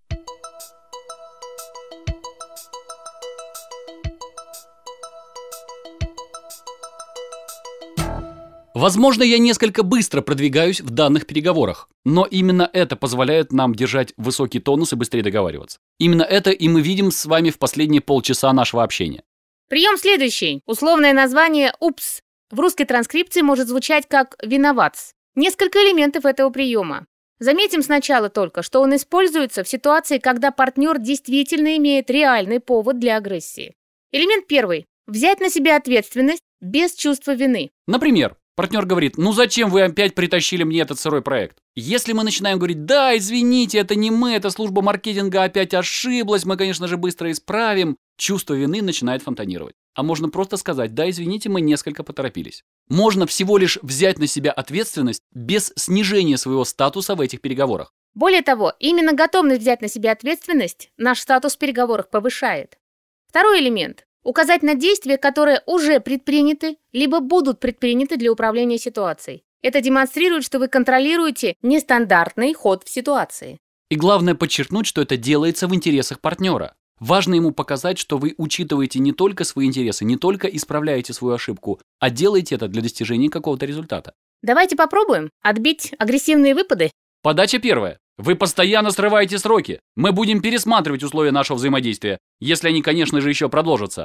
Возможно, я несколько быстро продвигаюсь в данных переговорах, но именно это позволяет нам держать высокий тонус и быстрее договариваться. Именно это и мы видим с вами в последние полчаса нашего общения. Прием следующий. Условное название «упс». В русской транскрипции может звучать как «виноватс». Несколько элементов этого приема. Заметим сначала только, что он используется в ситуации, когда партнер действительно имеет реальный повод для агрессии. Элемент первый. Взять на себя ответственность без чувства вины. Например, партнер говорит: ну зачем вы опять притащили мне этот сырой проект? Если мы начинаем говорить: да, извините, это не мы, эта служба маркетинга опять ошиблась, мы, конечно же, быстро исправим, чувство вины начинает фонтанировать. А можно просто сказать: да, извините, мы несколько поторопились. Можно всего лишь взять на себя ответственность без снижения своего статуса в этих переговорах. Более того, именно готовность взять на себя ответственность наш статус в переговорах повышает. Второй элемент. Указать на действия, которые уже предприняты, либо будут предприняты для управления ситуацией. Это демонстрирует, что вы контролируете нестандартный ход в ситуации. И главное подчеркнуть, что это делается в интересах партнера. Важно ему показать, что вы учитываете не только свои интересы, не только исправляете свою ошибку, а делаете это для достижения какого-то результата. Давайте попробуем отбить агрессивные выпады. Подача первая. Вы постоянно срываете сроки. Мы будем пересматривать условия нашего взаимодействия, если они, конечно же, еще продолжатся.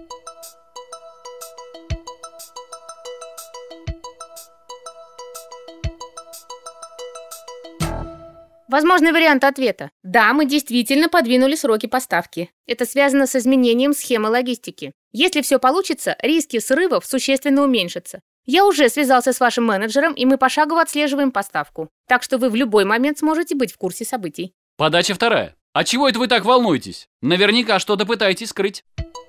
Возможный вариант ответа. Да, мы действительно подвинули сроки поставки. Это связано с изменением схемы логистики. Если все получится, риски срывов существенно уменьшатся. Я уже связался с вашим менеджером, и мы пошагово отслеживаем поставку. Так что вы в любой момент сможете быть в курсе событий. Подача вторая. А чего это вы так волнуетесь? Наверняка что-то пытаетесь скрыть.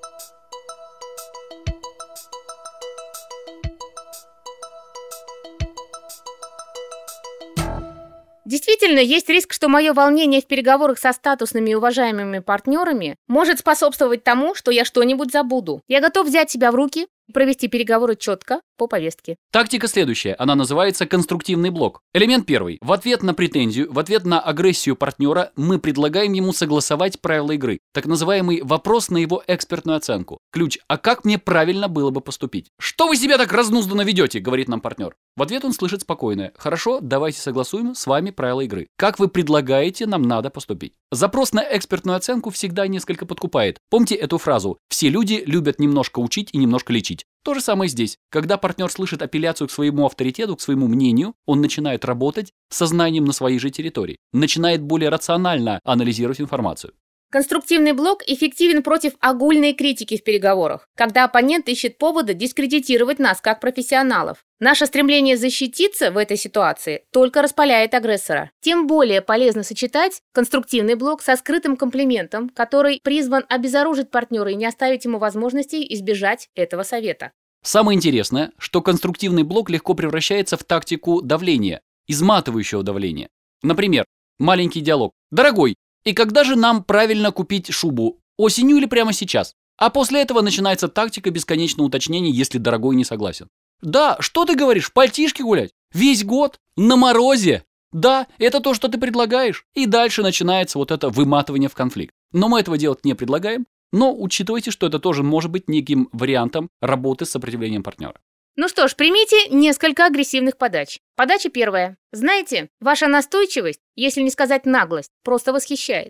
Действительно, есть риск, что мое волнение в переговорах со статусными и уважаемыми партнерами может способствовать тому, что я что-нибудь забуду. Я готов взять себя в руки и провести переговоры четко по повестке. Тактика следующая. Она называется конструктивный блок. Элемент первый. В ответ на претензию, в ответ на агрессию партнера мы предлагаем ему согласовать правила игры. Так называемый вопрос на его экспертную оценку. Ключ: а как мне правильно было бы поступить? Что вы себя так разнузданно ведете, говорит нам партнер. В ответ он слышит спокойное: хорошо, давайте согласуем с вами правила игры. Как вы предлагаете, нам надо поступить. Запрос на экспертную оценку всегда несколько подкупает. Помните эту фразу: все люди любят немножко учить и немножко лечить. То же самое здесь. Когда партнер слышит апелляцию к своему авторитету, к своему мнению, он начинает работать сознанием на своей же территории, начинает более рационально анализировать информацию. Конструктивный блок эффективен против огульной критики в переговорах, когда оппонент ищет повода дискредитировать нас как профессионалов. Наше стремление защититься в этой ситуации только распаляет агрессора. Тем более полезно сочетать конструктивный блок со скрытым комплиментом, который призван обезоружить партнера и не оставить ему возможности избежать этого совета. Самое интересное, что конструктивный блок легко превращается в тактику давления, изматывающего давления. Например, маленький диалог: «Дорогой, и когда же нам правильно купить шубу? Осенью или прямо сейчас?» А после этого начинается тактика бесконечного уточнений, если дорогой не согласен. «Да, что ты говоришь, в пальтишке гулять? Весь год? На морозе? Да, это то, что ты предлагаешь?» И дальше начинается вот это выматывание в конфликт. Но мы этого делать не предлагаем, но учитывайте, что это тоже может быть неким вариантом работы с сопротивлением партнера. Ну что ж, примите несколько агрессивных подач. Подача первая. Знаете, ваша настойчивость, если не сказать наглость, просто восхищает.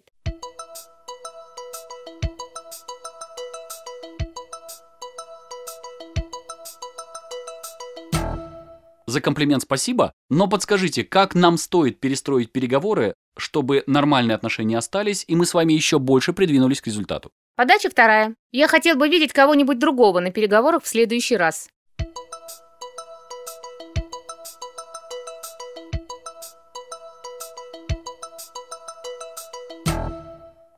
За комплимент спасибо, но подскажите, как нам стоит перестроить переговоры, чтобы нормальные отношения остались, и мы с вами еще больше придвинулись к результату. Подача вторая. Я хотел бы видеть кого-нибудь другого на переговорах в следующий раз.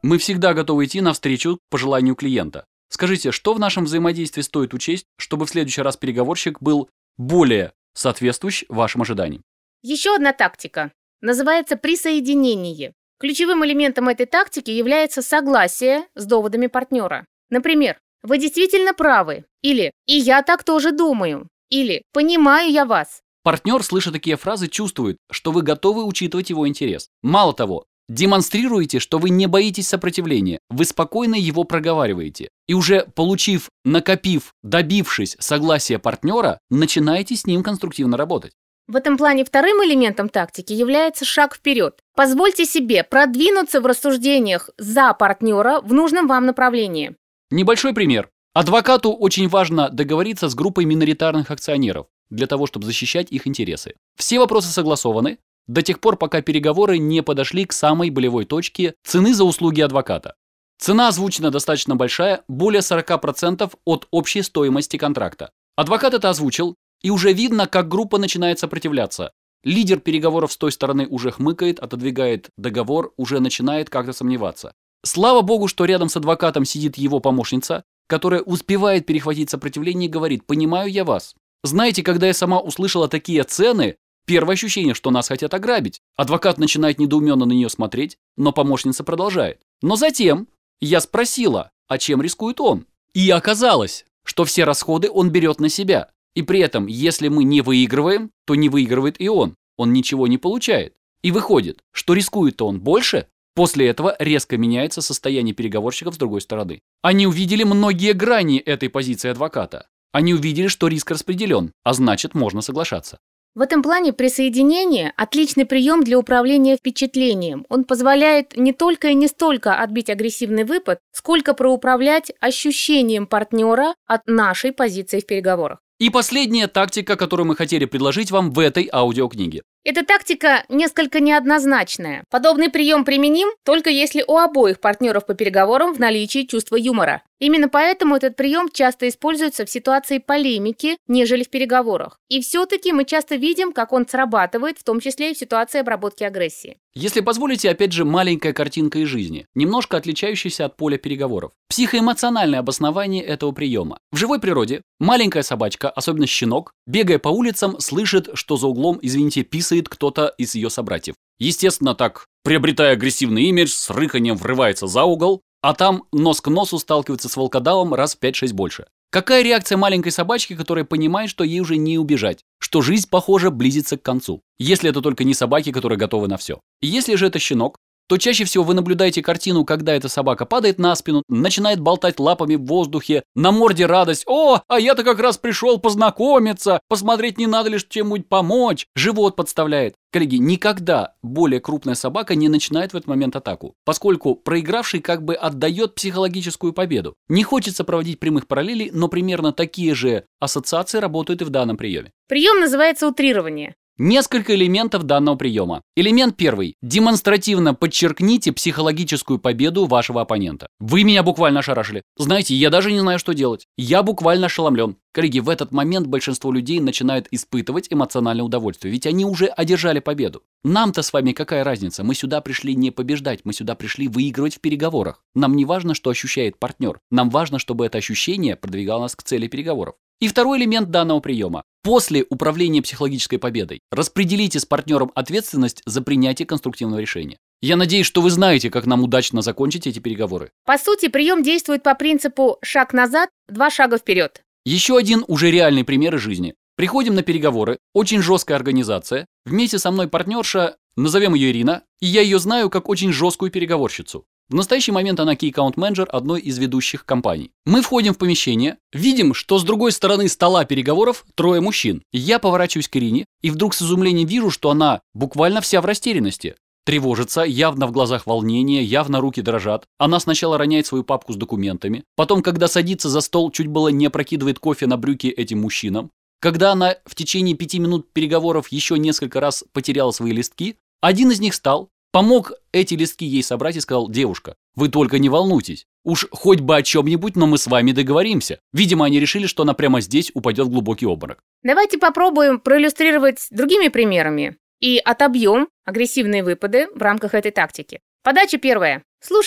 Мы всегда готовы идти навстречу по желанию клиента. Скажите, что в нашем взаимодействии стоит учесть, чтобы в следующий раз переговорщик был более соответствующий вашим ожиданиям? Еще одна тактика. Называется присоединение. Ключевым элементом этой тактики является согласие с доводами партнера. Например, «Вы действительно правы» или «И я так тоже думаю» или «Понимаю я вас». Партнер, слыша такие фразы, чувствует, что вы готовы учитывать его интерес. Мало того, демонстрируете, что вы не боитесь сопротивления, вы спокойно его проговариваете. И уже получив, накопив, добившись согласия партнера, начинаете с ним конструктивно работать. В этом плане вторым элементом тактики является шаг вперед. Позвольте себе продвинуться в рассуждениях за партнера в нужном вам направлении. Небольшой пример. Адвокату очень важно договориться с группой миноритарных акционеров для того, чтобы защищать их интересы. Все вопросы согласованы до тех пор, пока переговоры не подошли к самой болевой точке цены за услуги адвоката. Цена озвучена достаточно большая, более сорок процентов от общей стоимости контракта. Адвокат это озвучил, и уже видно, как группа начинает сопротивляться. Лидер переговоров с той стороны уже хмыкает, отодвигает договор, уже начинает как-то сомневаться. Слава богу, что рядом с адвокатом сидит его помощница, которая успевает перехватить сопротивление и говорит: «Понимаю я вас». Знаете, когда я сама услышала такие цены, первое ощущение, что нас хотят ограбить. Адвокат начинает недоуменно на нее смотреть, но помощница продолжает. Но затем я спросила, а чем рискует он? И оказалось, что все расходы он берет на себя. И при этом, если мы не выигрываем, то не выигрывает и он. Он ничего не получает. И выходит, что рискует-то он больше. После этого резко меняется состояние переговорщиков с другой стороны. Они увидели многие грани этой позиции адвоката. Они увидели, что риск распределен, а значит, можно соглашаться. В этом плане присоединение – отличный прием для управления впечатлением. Он позволяет не только и не столько отбить агрессивный выпад, сколько проуправлять ощущением партнера от нашей позиции в переговорах. И последняя тактика, которую мы хотели предложить вам в этой аудиокниге. Эта тактика несколько неоднозначная. Подобный прием применим только если у обоих партнеров по переговорам в наличии чувство юмора. Именно поэтому этот прием часто используется в ситуации полемики, нежели в переговорах. И все-таки мы часто видим, как он срабатывает, в том числе и в ситуации обработки агрессии. Если позволите, опять же, маленькая картинка из жизни, немножко отличающаяся от поля переговоров. Психоэмоциональное обоснование этого приема. В живой природе маленькая собачка, особенно щенок, бегая по улицам, слышит, что за углом, извините, писает кто-то из ее собратьев. Естественно, так, приобретая агрессивный имидж, с рыканьем врывается за угол, а там нос к носу сталкивается с волкодавом раз в пять-шесть больше. Какая реакция маленькой собачки, которая понимает, что ей уже не убежать, что жизнь, похоже, близится к концу, если это только не собаки, которые готовы на все. Если же это щенок, то чаще всего вы наблюдаете картину, когда эта собака падает на спину, начинает болтать лапами в воздухе, на морде радость: «О, а я-то как раз пришел познакомиться, посмотреть, не надо ли чем-нибудь помочь», живот подставляет. Коллеги, никогда более крупная собака не начинает в этот момент атаку, поскольку проигравший как бы отдает психологическую победу. Не хочется проводить прямых параллелей, но примерно такие же ассоциации работают и в данном приеме. Прием называется утрирование. Несколько элементов данного приема. Элемент первый. Демонстративно подчеркните психологическую победу вашего оппонента. Вы меня буквально ошарашили. Знаете, я даже не знаю, что делать. Я буквально ошеломлен. Коллеги, в этот момент большинство людей начинают испытывать эмоциональное удовольствие, ведь они уже одержали победу. Нам-то с вами какая разница? Мы сюда пришли не побеждать, мы сюда пришли выигрывать в переговорах. Нам не важно, что ощущает партнер. Нам важно, чтобы это ощущение продвигало нас к цели переговоров. И второй элемент данного приема. После управления психологической победой распределите с партнером ответственность за принятие конструктивного решения. Я надеюсь, что вы знаете, как нам удачно закончить эти переговоры. По сути, прием действует по принципу «шаг назад, два шага вперед». Еще один уже реальный пример из жизни. Приходим на переговоры, очень жесткая организация. Вместе со мной партнерша, назовем ее Ирина, и я ее знаю как очень жесткую переговорщицу. В настоящий момент она key-аккаунт-менеджер одной из ведущих компаний. Мы входим в помещение, видим, что с другой стороны стола переговоров трое мужчин. Я поворачиваюсь к Ирине и вдруг с изумлением вижу, что она буквально вся в растерянности. Тревожится, явно в глазах волнение, явно руки дрожат. Она сначала роняет свою папку с документами, потом, когда садится за стол, чуть было не опрокидывает кофе на брюки этим мужчинам. Когда она в течение пяти минут переговоров еще несколько раз потеряла свои листки, один из них встал, помог эти листки ей собрать и сказал: «Девушка, вы только не волнуйтесь. Уж хоть бы о чем-нибудь, но мы с вами договоримся». Видимо, они решили, что она прямо здесь упадет в глубокий обморок. Давайте попробуем проиллюстрировать другими примерами и отобьем агрессивные выпады в рамках этой тактики. Подача первая. Слушайте,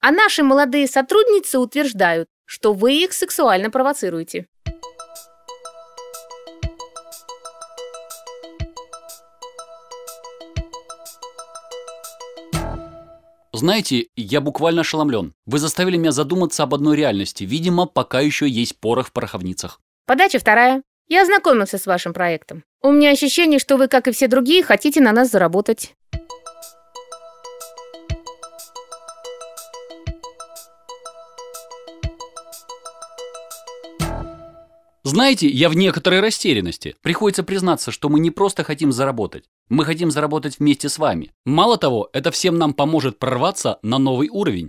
А наши молодые сотрудницы утверждают, что вы их сексуально провоцируете. Знаете, я буквально ошеломлен. Вы заставили меня задуматься об одной реальности. Видимо, пока еще есть порох в пороховницах. Подача вторая. Я ознакомился с вашим проектом. У меня ощущение, что вы, как и все другие, хотите на нас заработать. Знаете, я в некоторой растерянности. Приходится признаться, что мы не просто хотим заработать. Мы хотим заработать вместе с вами. Мало того, это всем нам поможет прорваться на новый уровень.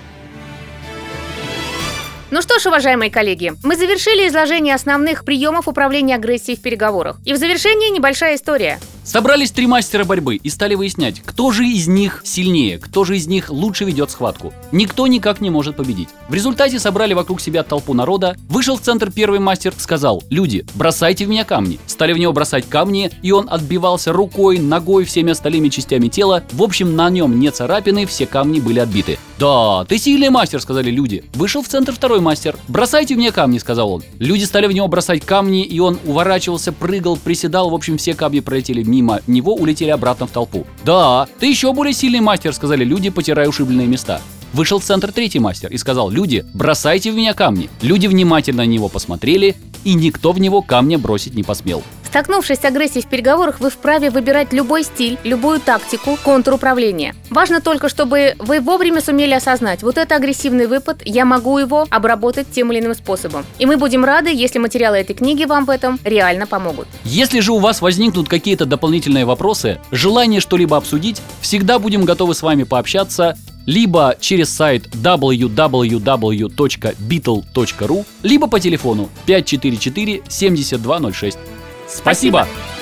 Ну что ж, уважаемые коллеги, мы завершили изложение основных приемов управления агрессией в переговорах. И в завершении небольшая история. Собрались три мастера борьбы и стали выяснять, кто же из них сильнее, кто же из них лучше ведет схватку. Никто никак не может победить. В результате собрали вокруг себя толпу народа, вышел в центр первый мастер, сказал: «Люди, бросайте в меня камни». Стали в него бросать камни, и он отбивался рукой, ногой, всеми остальными частями тела. В общем, на нем не царапины, все камни были отбиты. «Да, ты сильный мастер», — сказали люди. Вышел в центр второй мастер. «Бросайте в меня камни», — сказал он. Люди стали в него бросать камни, и он уворачивался, прыгал, приседал. В общем, все камни пролетели мимо него, улетели обратно в толпу. «Да, ты еще более сильный мастер», — сказали люди, потирая ушибленные места. Вышел в центр третий мастер и сказал: «Люди, бросайте в меня камни». Люди внимательно на него посмотрели, и никто в него камня бросить не посмел. Столкнувшись с агрессией в переговорах, вы вправе выбирать любой стиль, любую тактику контруправления. Важно только, чтобы вы вовремя сумели осознать: вот это агрессивный выпад, я могу его обработать тем или иным способом. И мы будем рады, если материалы этой книги вам в этом реально помогут. Если же у вас возникнут какие-то дополнительные вопросы, желание что-либо обсудить, всегда будем готовы с вами пообщаться, либо через сайт дабл ю дабл ю дабл ю точка битл точка ру, либо по телефону пять четыре четыре семьдесят два ноль шесть. Спасибо! Спасибо.